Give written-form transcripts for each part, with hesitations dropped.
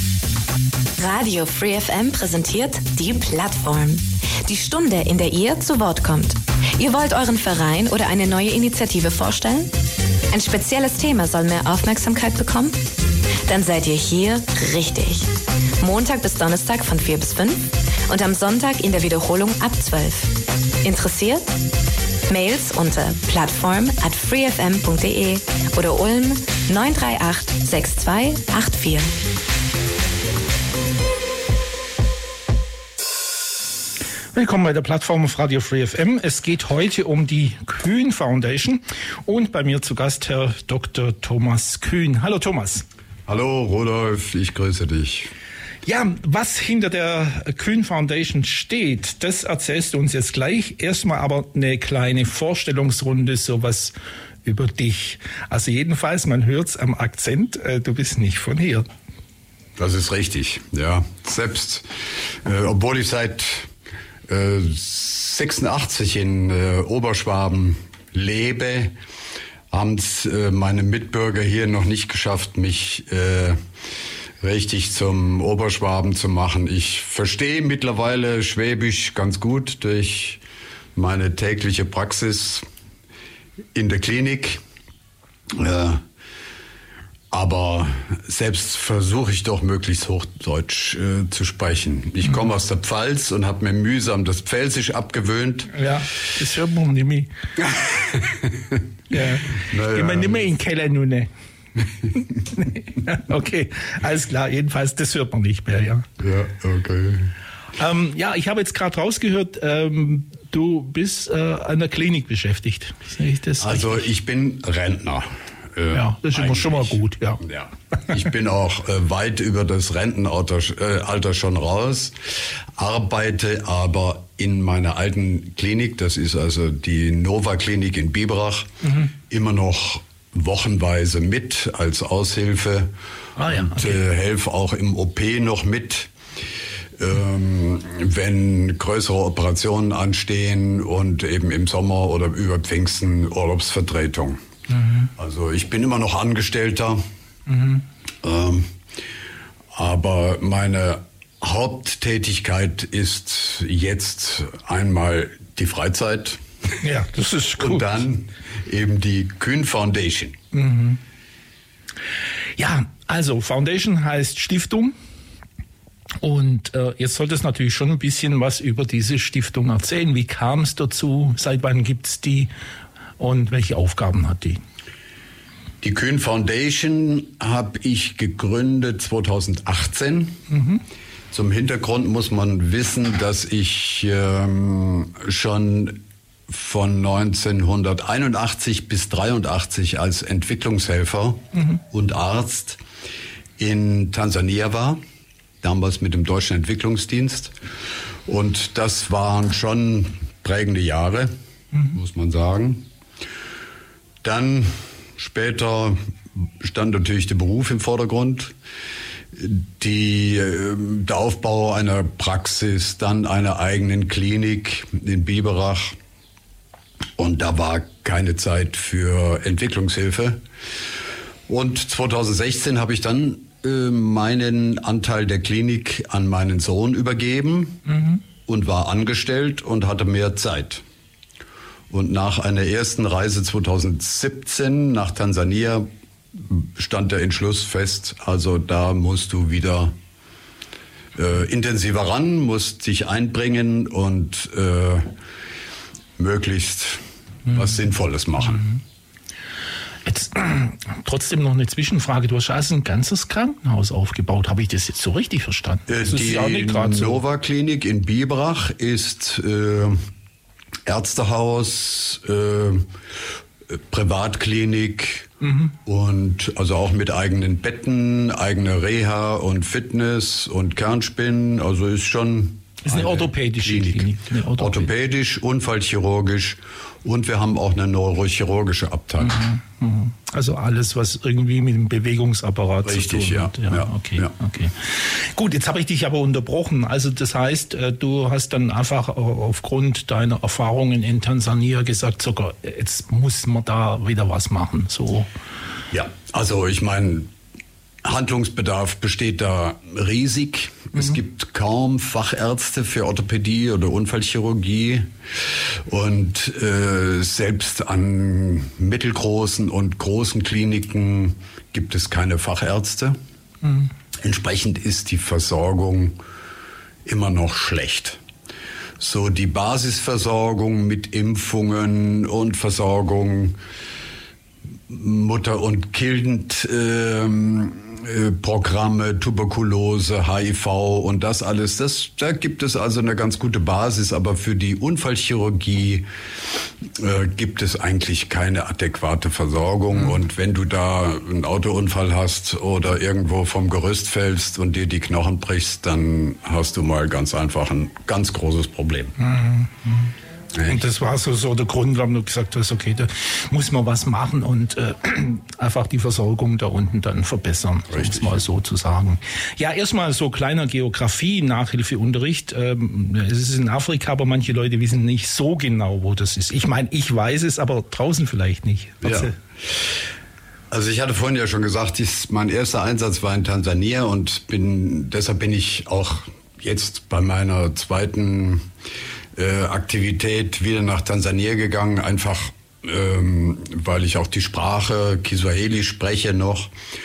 Radio Free FM präsentiert die Plattform. Die Stunde, in der ihr zu Wort kommt. Ihr wollt euren Verein oder eine neue Initiative vorstellen? Ein spezielles Thema soll mehr Aufmerksamkeit bekommen? Dann seid ihr hier richtig. Montag bis Donnerstag von 4 bis 5 und am Sonntag in der Wiederholung ab 12. Interessiert? Mails unter plattform@freefm.de oder Ulm 938 6284. Willkommen bei der Plattform auf Radio Free FM. Es geht heute um die Kühn Foundation und bei mir zu Gast Herr Dr. Thomas Kühn. Hallo Thomas. Hallo Rudolf, ich grüße dich. Ja, was hinter der Kühn Foundation steht, das erzählst du uns jetzt gleich. Erstmal aber eine kleine Vorstellungsrunde, sowas über dich. Also jedenfalls, man hört's am Akzent, du bist nicht von hier. Das ist richtig, ja. Selbst, obwohl ich seit 86 in Oberschwaben lebe, haben es meine Mitbürger hier noch nicht geschafft, mich richtig zum Oberschwaben zu machen. Ich verstehe mittlerweile Schwäbisch ganz gut durch meine tägliche Praxis in der Klinik. Aber selbst versuche ich doch möglichst Hochdeutsch zu sprechen. Ich komme aus der Pfalz und habe mir mühsam das Pfälzisch abgewöhnt. Ja, das hört man nicht mehr. Ja. Naja. Gehen wir nicht mehr in den Keller nun. Okay, alles klar. Jedenfalls, das hört man nicht mehr, ja. Ja, okay. Ja, ich habe jetzt gerade rausgehört, du bist an der Klinik beschäftigt. Sehe ich das also richtig? Ich bin Rentner. Ja, das ist immer schon mal gut, ja. Ja. Ich bin auch weit über das Rentenalter schon raus, arbeite aber in meiner alten Klinik, das ist also die Nova Klinik in Biberach, immer noch wochenweise mit als Aushilfe und helfe auch im OP noch mit, wenn größere Operationen anstehen und eben im Sommer oder über Pfingsten Urlaubsvertretung. Also ich bin immer noch Angestellter, aber meine Haupttätigkeit ist jetzt einmal die Freizeit. Ja, das ist gut. Und dann eben die Kühn Foundation. Ja, also Foundation heißt Stiftung. Und jetzt solltest du natürlich schon ein bisschen was über diese Stiftung erzählen. Wie kam es dazu? Seit wann gibt es die? Und welche Aufgaben hat die? Die Kühn Foundation habe ich gegründet 2018. Zum Hintergrund muss man wissen, dass ich schon von 1981 bis 83 als Entwicklungshelfer und Arzt in Tansania war, damals mit dem Deutschen Entwicklungsdienst. Und das waren schon prägende Jahre, muss man sagen. Dann später stand natürlich der Beruf im Vordergrund, der Aufbau einer Praxis, dann einer eigenen Klinik in Biberach. Und da war keine Zeit für Entwicklungshilfe. Und 2016 habe ich dann meinen Anteil der Klinik an meinen Sohn übergeben und war angestellt und hatte mehr Zeit. Und nach einer ersten Reise 2017 nach Tansania stand der Entschluss fest, also da musst du wieder intensiver ran, musst dich einbringen und möglichst was Sinnvolles machen. Jetzt trotzdem noch eine Zwischenfrage. Du hast also ein ganzes Krankenhaus aufgebaut. Habe ich das jetzt so richtig verstanden? Das die Nova Klinik in Biberach ist Ärztehaus, Privatklinik und also auch mit eigenen Betten, eigene Reha und Fitness und Kernspinnen. Also ist schon ist eine orthopädische Klinik. Orthopädisch, unfallchirurgisch und wir haben auch eine neurochirurgische Abteilung. Also alles, was irgendwie mit dem Bewegungsapparat richtig, zu tun hat. Ja. Okay. Gut, jetzt habe ich dich aber unterbrochen. Also das heißt, du hast dann einfach aufgrund deiner Erfahrungen in Tansania gesagt, sogar jetzt muss man da wieder was machen. So. Ja, also ich meine, Handlungsbedarf besteht da riesig. Es gibt kaum Fachärzte für Orthopädie oder Unfallchirurgie. Und selbst an mittelgroßen und großen Kliniken gibt es keine Fachärzte. Entsprechend ist die Versorgung immer noch schlecht. So die Basisversorgung mit Impfungen und Versorgung Mutter- und Kindprogramme, Tuberkulose, HIV und das alles, da gibt es also eine ganz gute Basis, aber für die Unfallchirurgie gibt es eigentlich keine adäquate Versorgung. Und wenn du da einen Autounfall hast oder irgendwo vom Gerüst fällst und dir die Knochen brichst, dann hast du mal ganz einfach ein ganz großes Problem. Und das war so der Grund, warum du gesagt hast, okay, da muss man was machen und einfach die Versorgung da unten dann verbessern, um es mal so zu sagen. Ja, erstmal so kleiner Geografie-Nachhilfeunterricht. Es ist in Afrika, aber manche Leute wissen nicht so genau, wo das ist. Ich meine, ich weiß es, aber draußen vielleicht nicht. Ja. Also ich hatte vorhin ja schon gesagt, mein erster Einsatz war in Tansania und deshalb bin ich auch jetzt bei meiner zweiten Aktivität wieder nach Tansania gegangen, einfach weil ich auch die Sprache Kiswahili spreche noch.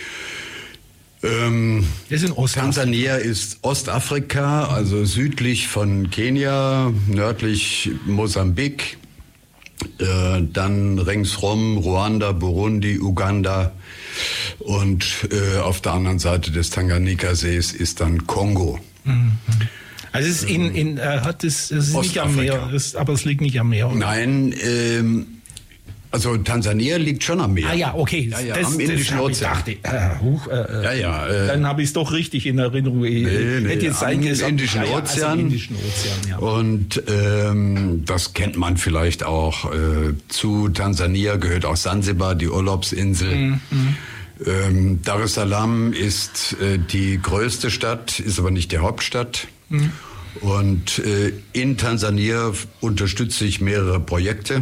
Tansania ist Ostafrika, also südlich von Kenia, nördlich Mosambik, dann ringsrum Ruanda, Burundi, Uganda und auf der anderen Seite des Tanganyika-Sees ist dann Kongo. Also es ist nicht am Meer, aber es liegt nicht am Meer. Oder? Nein, also Tansania liegt schon am Meer. Ah ja, okay. Ja, am Indischen Ozean. Dann habe ich es doch richtig in Erinnerung. Hätte jetzt sein gesagt, Indischen Ozean. Ja. Und das kennt man vielleicht auch. Zu Tansania gehört auch Sansibar, die Urlaubsinsel. Dar es Salaam ist die größte Stadt, ist aber nicht die Hauptstadt. Und in Tansania unterstütze ich mehrere Projekte,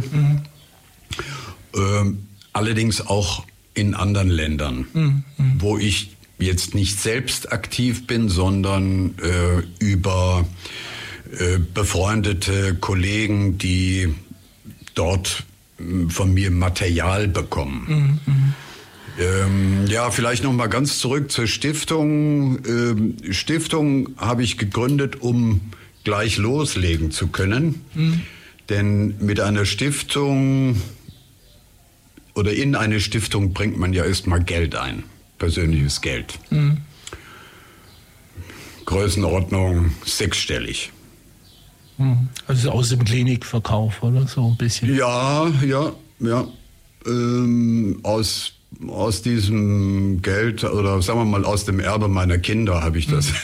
allerdings auch in anderen Ländern, wo ich jetzt nicht selbst aktiv bin, sondern über befreundete Kollegen, die dort von mir Material bekommen. Ja, vielleicht noch mal ganz zurück zur Stiftung. Stiftung habe ich gegründet, um gleich loslegen zu können. Denn mit einer Stiftung oder in eine Stiftung bringt man ja erstmal Geld ein, persönliches Geld. Größenordnung 6-stellig. Also aus dem Klinikverkauf oder so ein bisschen? Ja. Aus diesem Geld oder sagen wir mal aus dem Erbe meiner Kinder habe ich das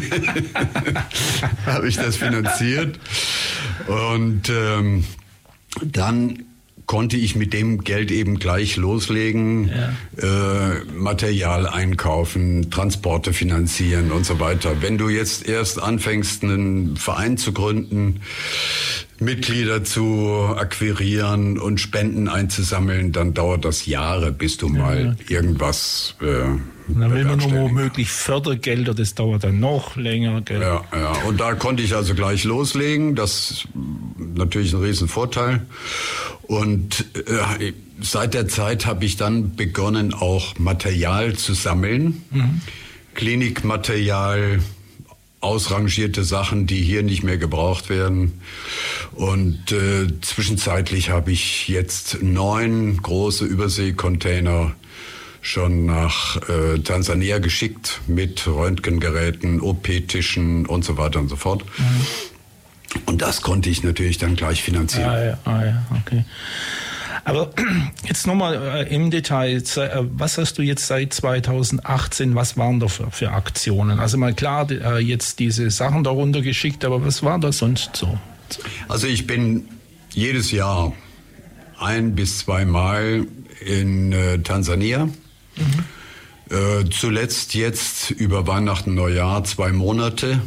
finanziert und dann konnte ich mit dem Geld eben gleich loslegen, Material einkaufen, Transporte finanzieren und so weiter. Wenn du jetzt erst anfängst, einen Verein zu gründen, Mitglieder zu akquirieren und Spenden einzusammeln, dann dauert das Jahre, bis du mal irgendwas dann will man nur womöglich Fördergelder, das dauert dann noch länger. Gell? Ja. Und da konnte ich also gleich loslegen. Das ist natürlich ein Riesenvorteil. Und seit der Zeit habe ich dann begonnen, auch Material zu sammeln. Klinikmaterial, ausrangierte Sachen, die hier nicht mehr gebraucht werden. Und zwischenzeitlich habe ich jetzt 9 große Überseekontainer schon nach Tansania geschickt mit Röntgengeräten, OP-Tischen und so weiter und so fort. Und das konnte ich natürlich dann gleich finanzieren. Okay. Aber jetzt nochmal im Detail, was hast du jetzt seit 2018, was waren da für Aktionen? Also mal klar, jetzt diese Sachen darunter geschickt, aber was war da sonst so? Also ich bin jedes Jahr 1 bis 2 Mal in Tansania. Zuletzt jetzt über Weihnachten, Neujahr 2 Monate.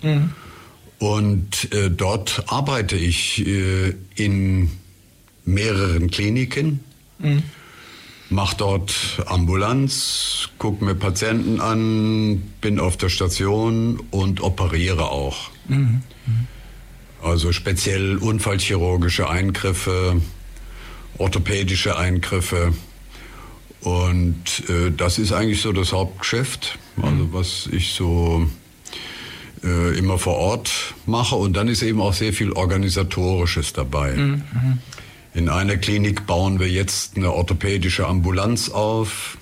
Und dort arbeite ich in mehreren Kliniken. mache dort Ambulanz, gucke mir Patienten an, bin auf der Station und operiere auch. Also speziell unfallchirurgische Eingriffe, orthopädische Eingriffe. Und das ist eigentlich so das Hauptgeschäft, also was ich so immer vor Ort mache. Und dann ist eben auch sehr viel Organisatorisches dabei. In einer Klinik bauen wir jetzt eine orthopädische Ambulanz auf.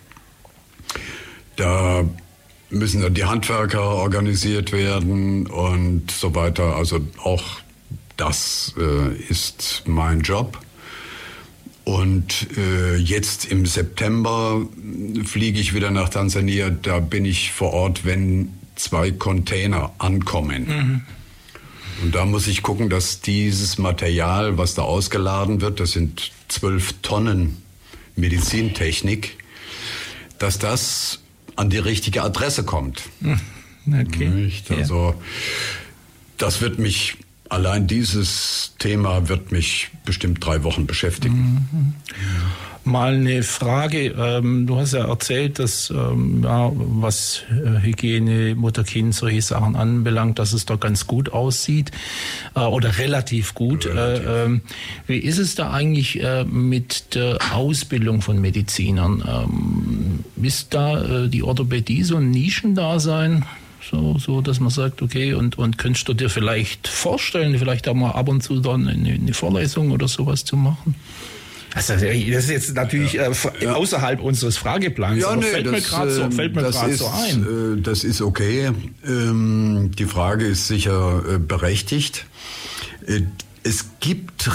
Da müssen dann die Handwerker organisiert werden und so weiter. Also auch das ist mein Job. Und jetzt im September fliege ich wieder nach Tansania. Da bin ich vor Ort, wenn 2 Container ankommen. Und da muss ich gucken, dass dieses Material, was da ausgeladen wird, das sind 12 Tonnen Medizintechnik, dass das an die richtige Adresse kommt. Okay. Also das wird mich, allein dieses Thema wird mich bestimmt 3 Wochen beschäftigen. Mal eine Frage. Du hast ja erzählt, dass was Hygiene, Mutter-Kind, solche Sachen anbelangt, dass es da ganz gut aussieht oder relativ gut. Wie ist es da eigentlich mit der Ausbildung von Medizinern? Ist da die Orthopädie so ein Nischendasein? So, dass man sagt, okay, und könntest du dir vielleicht vorstellen, vielleicht auch mal ab und zu dann eine Vorlesung oder sowas zu machen? Also das ist jetzt natürlich außerhalb unseres Frageplans, aber fällt mir gerade so ein. Das ist okay. Die Frage ist sicher berechtigt. Es gibt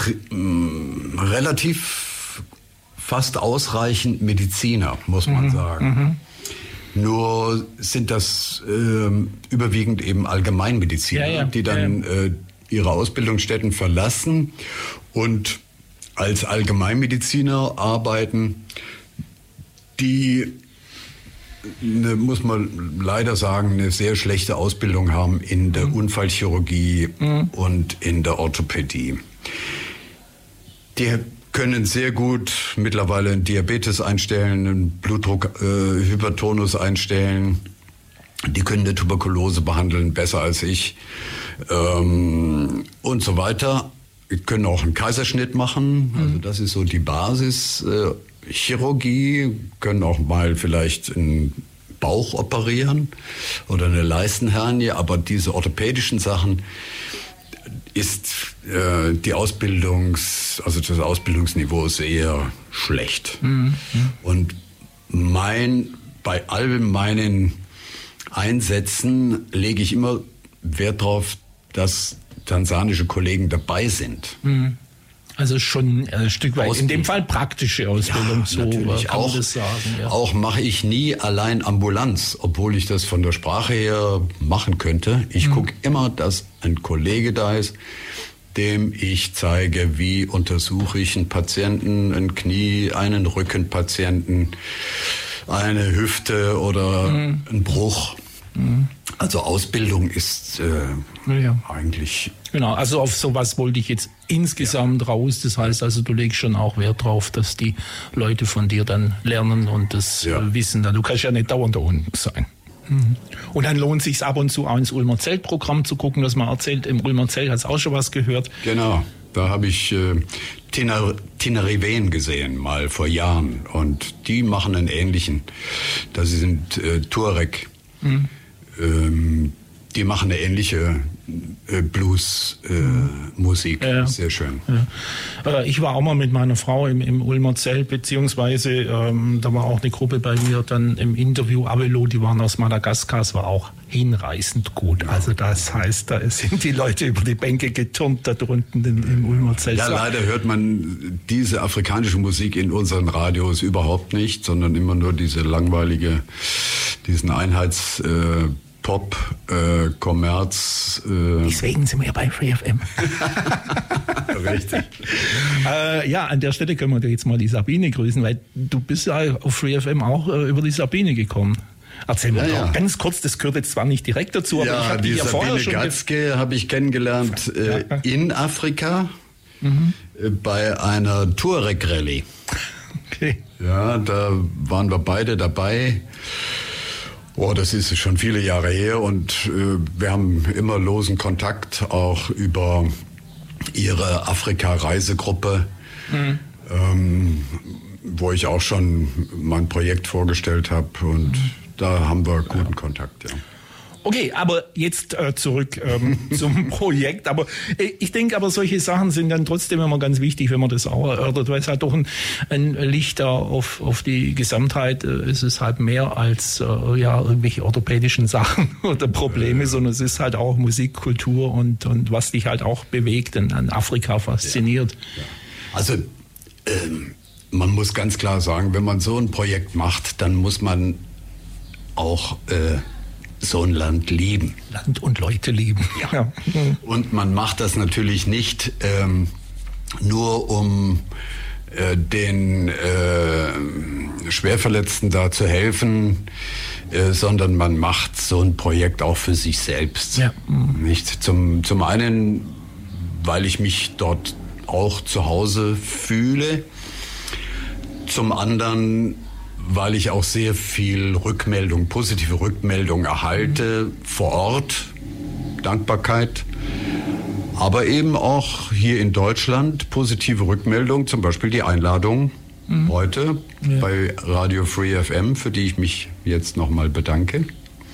relativ fast ausreichend Mediziner, muss man sagen. Nur sind das überwiegend eben Allgemeinmediziner, die dann ihre Ausbildungsstätten verlassen und als Allgemeinmediziner arbeiten, die, muss man leider sagen, eine sehr schlechte Ausbildung haben in der Unfallchirurgie und in der Orthopädie. Die können sehr gut mittlerweile einen Diabetes einstellen, einen Blutdruck, Hypertonus einstellen. Die können eine Tuberkulose behandeln, besser als ich, und so weiter. Wir können auch einen Kaiserschnitt machen, also das ist so die Basis. Chirurgie, können auch mal vielleicht einen Bauch operieren oder eine Leistenhernie, aber diese orthopädischen Sachen ist das Ausbildungsniveau sehr schlecht. Und bei all meinen Einsätzen lege ich immer Wert darauf, dass tansanische Kollegen dabei sind. Also schon ein Stück weit, in dem Fall praktische Ausbildung, ja, so natürlich. kann man das sagen. Ja. Auch mache ich nie allein Ambulanz, obwohl ich das von der Sprache her machen könnte. Ich gucke immer, dass ein Kollege da ist, dem ich zeige, wie untersuche ich einen Patienten, ein Knie, einen Rückenpatienten, eine Hüfte oder einen Bruch. Also Ausbildung ist eigentlich... Genau, also auf sowas wollte ich jetzt insgesamt raus. Das heißt also, du legst schon auch Wert drauf, dass die Leute von dir dann lernen und das wissen. Du kannst ja nicht dauernd da unten sein. Und dann lohnt es sich ab und zu auch ins Ulmer Zeltprogramm zu gucken, dass man erzählt, im Ulmer Zelt hast du auch schon was gehört. Genau, da habe ich Tenerifen gesehen, mal vor Jahren. Und die machen einen ähnlichen. Das sind Tuareg. Die machen eine ähnliche Blues-Musik. Sehr schön. Ja. Ich war auch mal mit meiner Frau im Ulmer Zelt, beziehungsweise da war auch eine Gruppe bei mir dann im Interview, Avelo, die waren aus Madagaskar, es war auch hinreißend gut. Also das heißt, da sind die Leute über die Bänke geturnt da drunten im Ulmer Zelt. Ja, leider hört man diese afrikanische Musik in unseren Radios überhaupt nicht, sondern immer nur diesen Einheits... Pop, Kommerz. Deswegen sind wir bei Free FM. Richtig. Ja, an der Stelle können wir jetzt mal die Sabine grüßen, weil du bist ja auf Free FM auch über die Sabine gekommen. Erzähl mir doch ganz kurz, das gehört jetzt zwar nicht direkt dazu, aber ich habe die ja vorher schon... Sabine Gatzke habe ich kennengelernt in Afrika bei einer Tuareg-Rallye. Okay. Ja, da waren wir beide dabei. Oh, das ist schon viele Jahre her und wir haben immer losen Kontakt, auch über ihre Afrika-Reisegruppe, wo ich auch schon mein Projekt vorgestellt habe und da haben wir guten Kontakt, ja. Okay, aber jetzt zurück zum Projekt. Aber ich denke, aber solche Sachen sind dann trotzdem immer ganz wichtig, wenn man das auch erörtert, weil es halt doch ein Licht da auf die Gesamtheit ist. Es halt mehr als irgendwelche orthopädischen Sachen oder Probleme, sondern es ist halt auch Musik, Kultur und was dich halt auch bewegt und an Afrika fasziniert. Ja. Also man muss ganz klar sagen, wenn man so ein Projekt macht, dann muss man auch so ein Land lieben. Land und Leute lieben. Ja. Und man macht das natürlich nicht nur um den Schwerverletzten da zu helfen, sondern man macht so ein Projekt auch für sich selbst. Ja. Nicht zum einen, weil ich mich dort auch zu Hause fühle, zum anderen, weil ich auch sehr viel positive Rückmeldung erhalte vor Ort, Dankbarkeit, aber eben auch hier in Deutschland positive Rückmeldung, zum Beispiel die Einladung heute bei Radio Free FM, für die ich mich jetzt nochmal bedanke.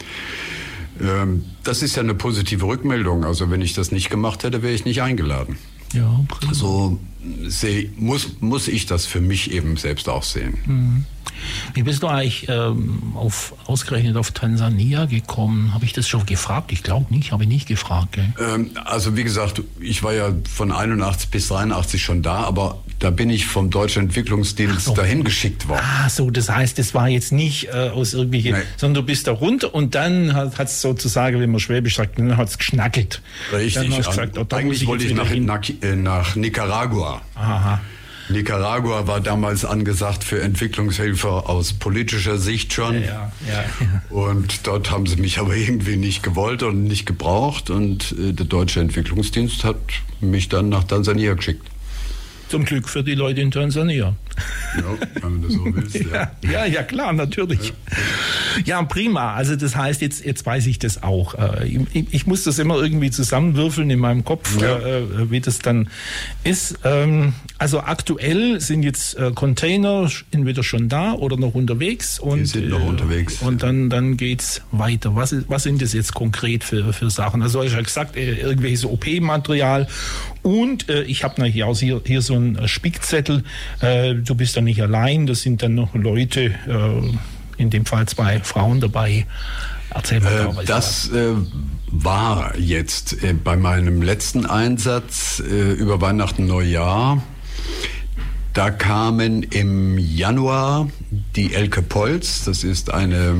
Das ist ja eine positive Rückmeldung, also wenn ich das nicht gemacht hätte, wäre ich nicht eingeladen. Ja, so muss ich das für mich eben selbst auch sehen. Wie bist du eigentlich ausgerechnet auf Tansania gekommen? Habe ich das schon gefragt? Ich glaube nicht, habe ich nicht gefragt. Also wie gesagt, ich war ja von 81 bis 83 schon da, aber da bin ich vom Deutschen Entwicklungsdienst dahin geschickt worden. Ah, so, das heißt, es war jetzt nicht aus irgendwelchen, sondern du bist da runter und dann hat es sozusagen, wenn man Schwäbisch sagt, dann hat es geschnackelt. Richtig. Dann hast du gesagt, eigentlich wollte ich nach Nicaragua. Aha. Nicaragua war damals angesagt für Entwicklungshilfe aus politischer Sicht schon. Ja. Und dort haben sie mich aber irgendwie nicht gewollt und nicht gebraucht. Und der Deutsche Entwicklungsdienst hat mich dann nach Tansania geschickt. Zum Glück für die Leute in Tansania. Ja, wenn du das so willst. Ja, klar, natürlich. Ja, prima. Also das heißt, jetzt weiß ich das auch. Ich muss das immer irgendwie zusammenwürfeln in meinem Kopf, wie das dann ist. Also aktuell sind jetzt Container entweder schon da oder noch unterwegs. Die sind noch unterwegs. Und dann geht's weiter. Was sind das jetzt konkret für Sachen? Also ich habe gesagt, irgendwelches OP-Material. Und ich habe hier so einen Spickzettel. Du bist da nicht allein, das sind dann noch Leute, in dem Fall 2 Frauen dabei. Erzähl mal da. Das war jetzt bei meinem letzten Einsatz über Weihnachten, Neujahr. Da kamen im Januar die Elke Polz, das ist eine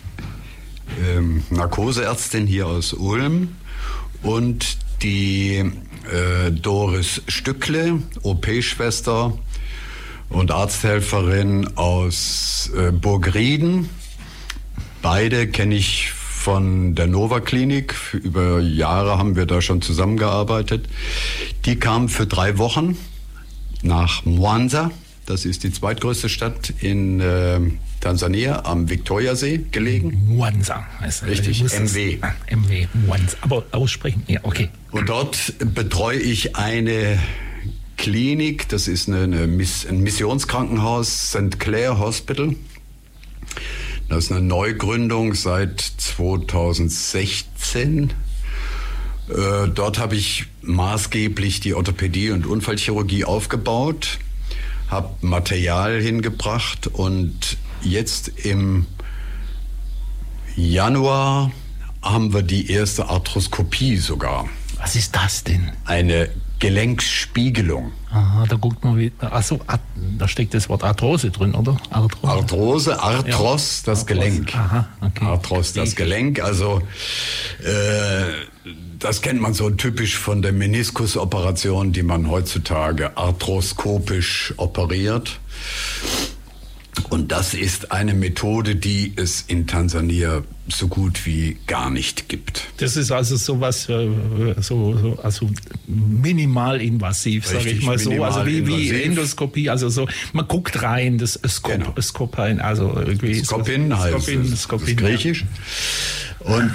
Narkoseärztin hier aus Ulm, und die Doris Stückle, OP-Schwester und Arzthelferin aus Burgrieden. Beide kenne ich von der Nova Klinik. Über Jahre haben wir da schon zusammengearbeitet. Die kamen für 3 Wochen nach Mwanza. Das ist die zweitgrößte Stadt in Tansania, am Viktoriasee gelegen. Mwanza heißt richtig, MW. MW, Mwanza. Aber aussprechen, ja, okay. Und dort betreue ich eine Klinik, das ist ein Missionskrankenhaus, St. Clair Hospital. Das ist eine Neugründung seit 2016. Dort habe ich maßgeblich die Orthopädie und Unfallchirurgie aufgebaut, habe Material hingebracht und jetzt im Januar haben wir die erste Arthroskopie sogar. Was ist das denn? Eine Gelenksspiegelung. Aha, da guckt man wieder. Achso, da steckt das Wort Arthrose drin, oder? Arthros, das Arthros. Gelenk. Aha, okay. Arthros, das Gelenk. Also das kennt man so typisch von der Meniskusoperation, die man heutzutage arthroskopisch operiert. Und das ist eine Methode, die es in Tansania so gut wie gar nicht gibt. Das ist also sowas, also minimalinvasiv, sage ich mal so. Also wie Endoskopie, also so, man guckt rein, das Skopin, also irgendwie. Skopin heißt es, griechisch. Und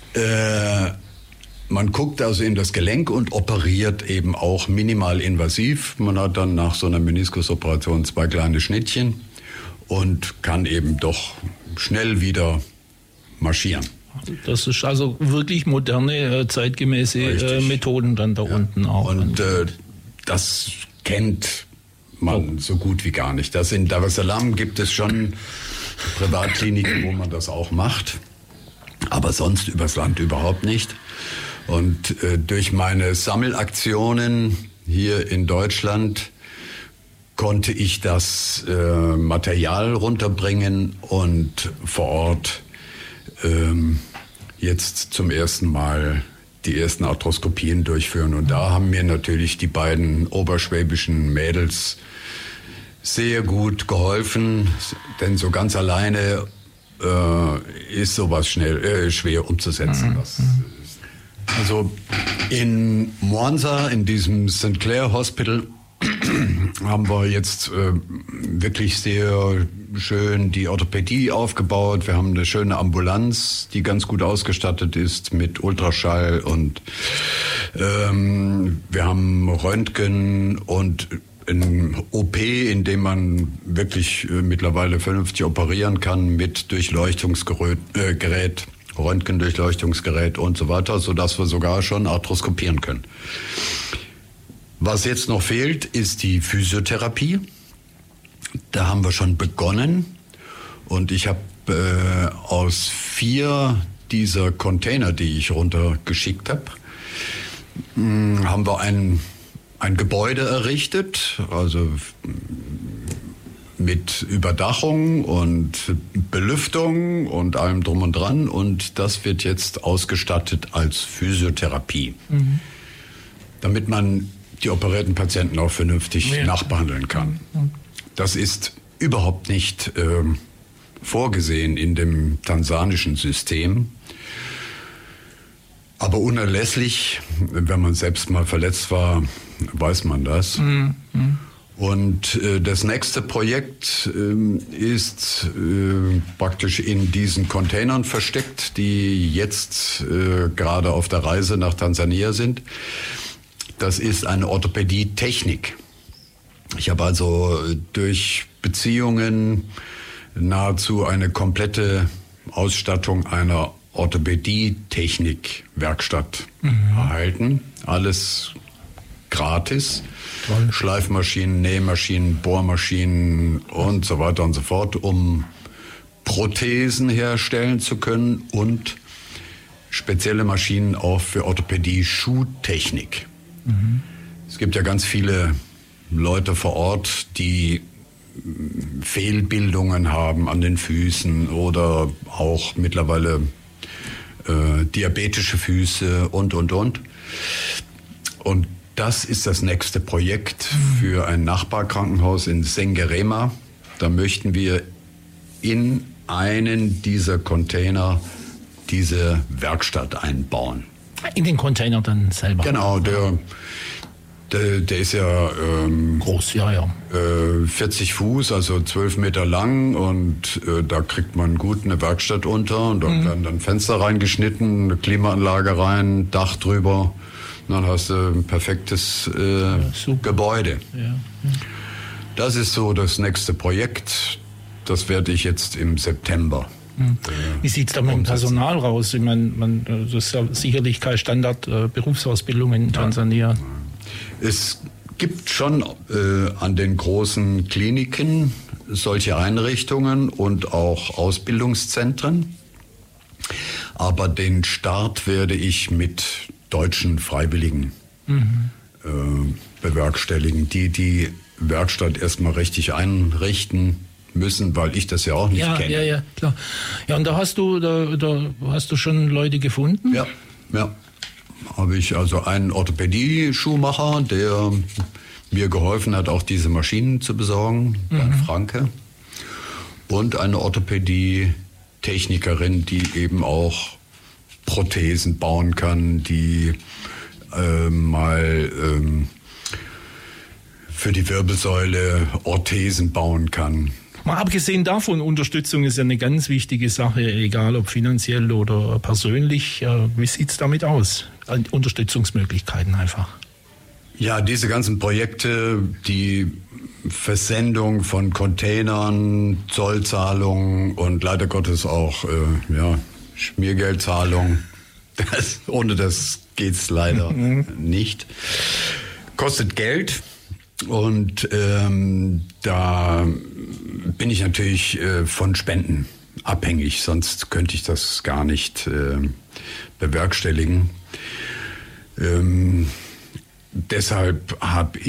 man guckt also in das Gelenk und operiert eben auch minimalinvasiv. Man hat dann nach so einer Meniskusoperation 2 kleine Schnittchen und kann eben doch schnell wieder marschieren. Das ist also wirklich moderne, zeitgemäße Methoden dann da unten auch. Und das kennt man so gut wie gar nicht. Das in Dar es Salaam gibt es schon Privatkliniken, wo man das auch macht, aber sonst übers Land überhaupt nicht. Und durch meine Sammelaktionen hier in Deutschland konnte ich das Material runterbringen und vor Ort jetzt zum ersten Mal die ersten Arthroskopien durchführen. Und da haben mir natürlich die beiden oberschwäbischen Mädels sehr gut geholfen, denn so ganz alleine ist sowas schwer umzusetzen. Also in Mwanza, in diesem St. Clair Hospital, haben wir jetzt wirklich sehr schön die Orthopädie aufgebaut. Wir haben eine schöne Ambulanz, die ganz gut ausgestattet ist mit Ultraschall und wir haben Röntgen und ein OP, in dem man wirklich mittlerweile vernünftig operieren kann mit Durchleuchtungsgerät, Röntgendurchleuchtungsgerät und so weiter, sodass wir sogar schon arthroskopieren können. Was jetzt noch fehlt, ist die Physiotherapie. Da haben wir schon begonnen und ich habe aus 4 dieser Container, die ich runtergeschickt habe, haben wir ein Gebäude errichtet, also mit Überdachung und Belüftung und allem drum und dran. Und das wird jetzt ausgestattet als Physiotherapie, damit man die operierten Patienten auch vernünftig nachbehandeln kann. Das ist überhaupt nicht vorgesehen in dem tansanischen System. Aber unerlässlich, wenn man selbst mal verletzt war, weiß man das. Und das nächste Projekt ist praktisch in diesen Containern versteckt, die jetzt gerade auf der Reise nach Tansania sind. Das ist eine Orthopädie-Technik. Ich habe also durch Beziehungen nahezu eine komplette Ausstattung einer Orthopädie-Technik-Werkstatt erhalten. Alles gratis. Toll. Schleifmaschinen, Nähmaschinen, Bohrmaschinen und so weiter und so fort, um Prothesen herstellen zu können und spezielle Maschinen auch für Orthopädie-Schuhtechnik. Es gibt ja ganz viele Leute vor Ort, die Fehlbildungen haben an den Füßen oder auch mittlerweile diabetische Füße und. Und das ist das nächste Projekt für ein Nachbarkrankenhaus in Sengerema. Da möchten wir in einen dieser Container diese Werkstatt einbauen. In den Container dann selber? Genau, der ist ja groß, ja. 40 Fuß, also 12 Meter lang und da kriegt man gut eine Werkstatt unter und da werden dann Fenster reingeschnitten, eine Klimaanlage rein, Dach drüber. Und dann hast du ein perfektes Gebäude. Ja. Das ist so das nächste Projekt. Das werde ich jetzt im September. Wie sieht es da mit dem Personal raus? Ich meine, das ist ja sicherlich kein Standard-Berufsausbildung in Tansania. Es gibt schon an den großen Kliniken solche Einrichtungen und auch Ausbildungszentren. Aber den Start werde ich mit deutschen Freiwilligen bewerkstelligen, die Werkstatt erstmal richtig einrichten müssen, weil ich das ja auch nicht kenne. Ja, klar. Ja, und da hast du schon Leute gefunden? Ja. Habe ich also einen Orthopädie-Schuhmacher, der mir geholfen hat, auch diese Maschinen zu besorgen, Bernd Franke. und eine Orthopädie-Technikerin, die eben auch Prothesen bauen kann, die für die Wirbelsäule Orthesen bauen kann. Mal abgesehen davon, Unterstützung ist ja eine ganz wichtige Sache, egal ob finanziell oder persönlich. Wie sieht es damit aus? Unterstützungsmöglichkeiten einfach. Ja, diese ganzen Projekte, die Versendung von Containern, Zollzahlungen und leider Gottes auch Schmiergeldzahlung. Ohne das geht's leider nicht. Kostet Geld und da bin ich natürlich von Spenden abhängig, sonst könnte ich das gar nicht bewerkstelligen. Deshalb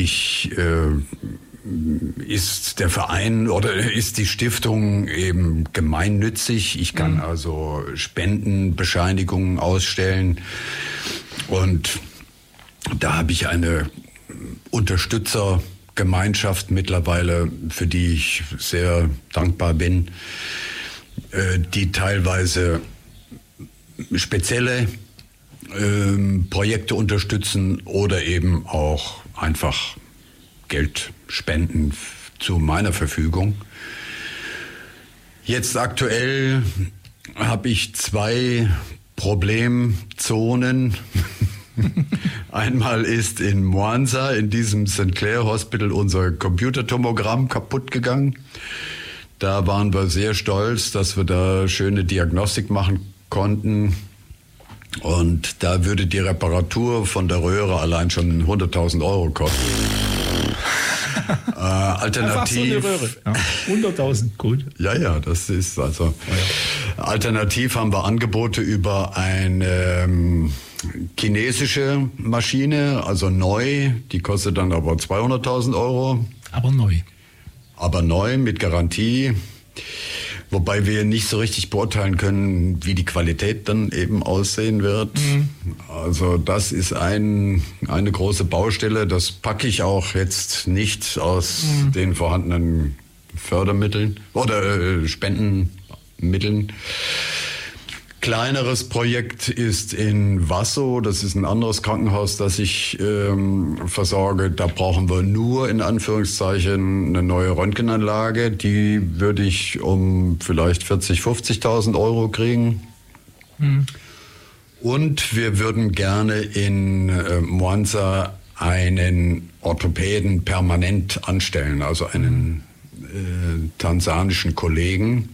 ist der Verein oder ist die Stiftung eben gemeinnützig. Ich kann also Spendenbescheinigungen ausstellen und da habe ich eine Unterstützergemeinschaft mittlerweile, für die ich sehr dankbar bin, die teilweise spezielle Projekte unterstützen oder eben auch einfach Geld spenden zu meiner Verfügung. Jetzt aktuell habe ich 2 Problemzonen. Einmal ist in Mwanza, in diesem St. Clair Hospital, unser Computertomogramm kaputt gegangen. Da waren wir sehr stolz, dass wir da schöne Diagnostik machen konnten. Und da würde die Reparatur von der Röhre allein schon 100.000 Euro kosten. Alternativ. Einfach so eine Röhre. Ja, 100.000, gut. Ja, das ist also. Ja. Alternativ haben wir Angebote über eine chinesische Maschine, also neu. Die kostet dann aber 200.000 Euro. Aber neu. Aber neu mit Garantie. Wobei wir nicht so richtig beurteilen können, wie die Qualität dann eben aussehen wird. Also das ist eine große Baustelle. Das packe ich auch jetzt nicht aus den vorhandenen Fördermitteln oder Spendenmitteln. Kleineres Projekt ist in Wassow, das ist ein anderes Krankenhaus, das ich versorge. Da brauchen wir nur in Anführungszeichen eine neue Röntgenanlage. Die würde ich um vielleicht 40.000, 50.000 Euro kriegen. Und wir würden gerne in Mwanza einen Orthopäden permanent anstellen, also einen tansanischen Kollegen.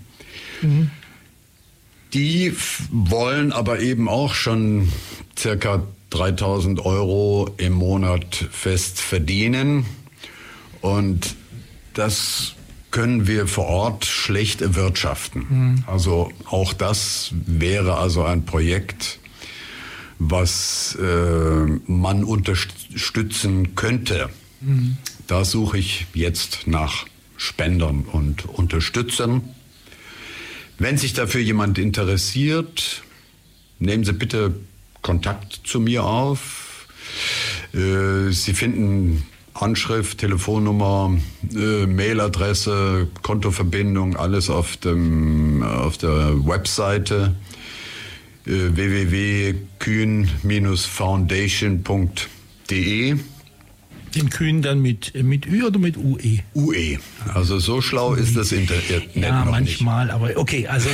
Die wollen aber eben auch schon circa 3.000 Euro im Monat fest verdienen. Und das können wir vor Ort schlecht erwirtschaften. Also auch das wäre also ein Projekt, was man unterstützen könnte. Da suche ich jetzt nach Spendern und Unterstützern. Wenn sich dafür jemand interessiert, nehmen Sie bitte Kontakt zu mir auf. Sie finden Anschrift, Telefonnummer, Mailadresse, Kontoverbindung, alles auf der Webseite www.kühn-foundation.de. Den Kühn dann mit Ü oder mit UE? UE. Also so schlau ist das Internet ja, noch manchmal, nicht. Aber okay, also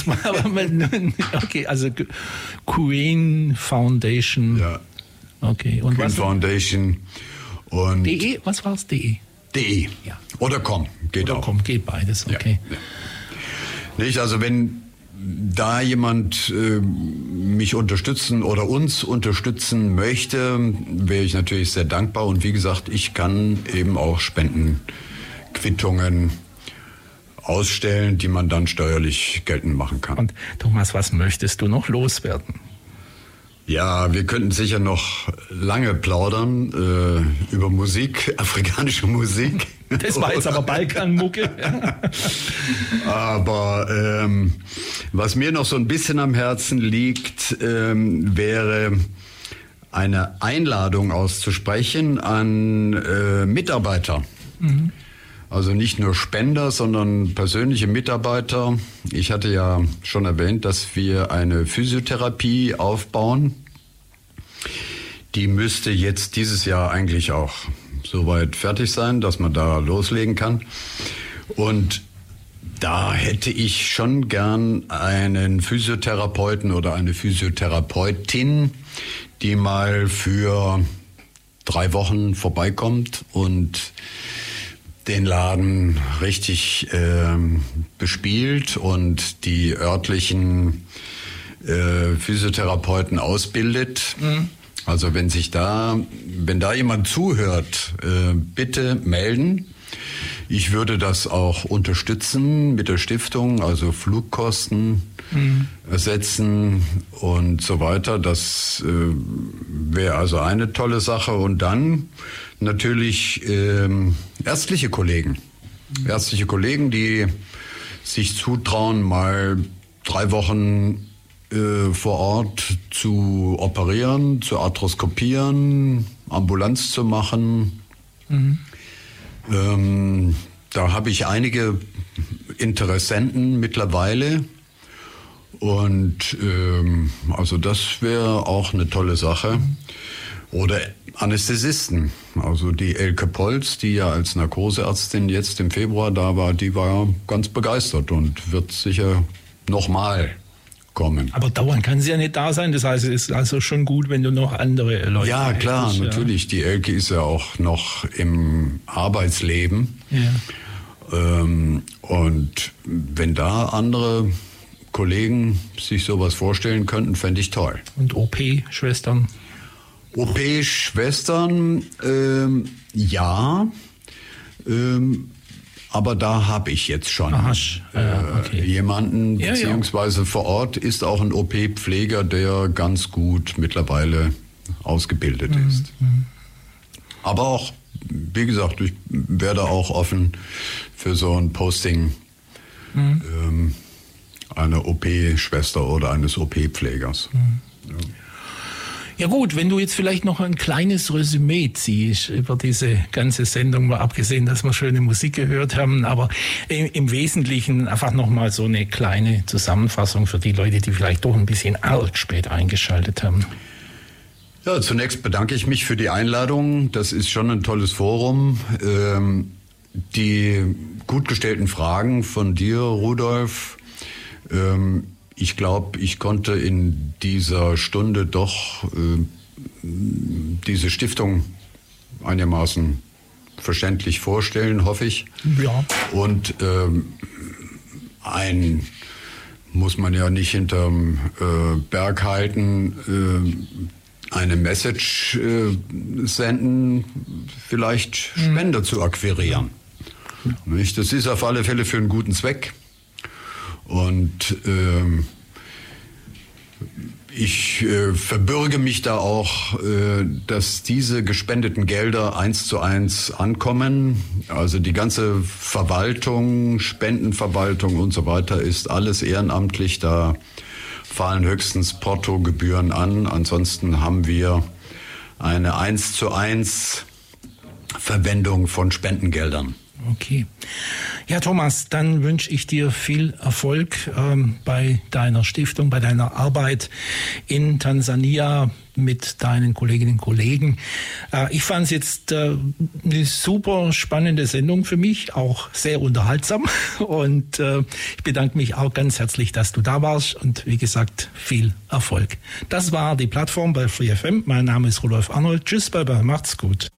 Kühn Foundation. Ja. Okay. Und Kühn Foundation und DE, was war's? DE. DE. Ja. Oder com, geht oder auch. Com, geht beides, okay. Ja. Nicht, also wenn da jemand mich unterstützen oder uns unterstützen möchte, wäre ich natürlich sehr dankbar. Und wie gesagt, ich kann eben auch Spendenquittungen ausstellen, die man dann steuerlich geltend machen kann. Und Thomas, was möchtest du noch loswerden? Ja, wir könnten sicher noch lange plaudern über Musik, afrikanische Musik. Das war jetzt aber Balkanmucke. Aber was mir noch so ein bisschen am Herzen liegt, wäre eine Einladung auszusprechen an Mitarbeiter. Also nicht nur Spender, sondern persönliche Mitarbeiter. Ich hatte ja schon erwähnt, dass wir eine Physiotherapie aufbauen. Die müsste jetzt dieses Jahr eigentlich auch soweit fertig sein, dass man da loslegen kann. Und da hätte ich schon gern einen Physiotherapeuten oder eine Physiotherapeutin, die mal für 3 Wochen vorbeikommt und den Laden richtig bespielt und die örtlichen Physiotherapeuten ausbildet. Mhm. Also wenn da jemand zuhört, bitte melden. Ich würde das auch unterstützen mit der Stiftung, also Flugkosten ersetzen und so weiter. Das wäre also eine tolle Sache. Und dann natürlich ärztliche Kollegen. Ärztliche Kollegen, die sich zutrauen, mal 3 Wochen vor Ort zu operieren, zu arthroskopieren, Ambulanz zu machen. Mhm. Da habe ich einige Interessenten mittlerweile und also das wäre auch eine tolle Sache. Oder Anästhesisten, also die Elke Polz, die ja als Narkoseärztin jetzt im Februar da war, die war ganz begeistert und wird sicher nochmal kommen. Aber dauernd kann sie ja nicht da sein, das heißt, es ist also schon gut, wenn du noch andere Leute Ja, klar, hättest, natürlich. Ja. Die Elke ist ja auch noch im Arbeitsleben. Ja. Und wenn da andere Kollegen sich sowas vorstellen könnten, fände ich toll. Und OP-Schwestern? OP-Schwestern, ja. Aber da habe ich jetzt schon jemanden, beziehungsweise vor Ort ist auch ein OP-Pfleger, der ganz gut mittlerweile ausgebildet ist. Aber auch, wie gesagt, ich werde auch offen für so ein Posting einer OP-Schwester oder eines OP-Pflegers. Ja. Ja gut, wenn du jetzt vielleicht noch ein kleines Resümee ziehst über diese ganze Sendung, mal abgesehen, dass wir schöne Musik gehört haben, aber im Wesentlichen einfach nochmal so eine kleine Zusammenfassung für die Leute, die vielleicht doch ein bisschen arg spät eingeschaltet haben. Ja, zunächst bedanke ich mich für die Einladung. Das ist schon ein tolles Forum. Die gut gestellten Fragen von dir, Rudolf, ich glaube, ich konnte in dieser Stunde doch diese Stiftung einigermaßen verständlich vorstellen, hoffe ich. Ja. Und muss man ja nicht hinterm Berg halten, eine Message senden, vielleicht Spender zu akquirieren. Ja. Das ist auf alle Fälle für einen guten Zweck. Und ich verbürge mich da auch, dass diese gespendeten Gelder 1:1 ankommen. Also die ganze Verwaltung, Spendenverwaltung und so weiter ist alles ehrenamtlich. Da fallen höchstens Portogebühren an. Ansonsten haben wir eine 1:1 Verwendung von Spendengeldern. Okay. Ja, Thomas, dann wünsche ich dir viel Erfolg bei deiner Stiftung, bei deiner Arbeit in Tansania mit deinen Kolleginnen und Kollegen. Ich fand es jetzt eine super spannende Sendung für mich, auch sehr unterhaltsam. Und ich bedanke mich auch ganz herzlich, dass du da warst. Und wie gesagt, viel Erfolg. Das war die Plattform bei Free FM. Mein Name ist Rudolf Arnold. Tschüss, bye bye, macht's gut.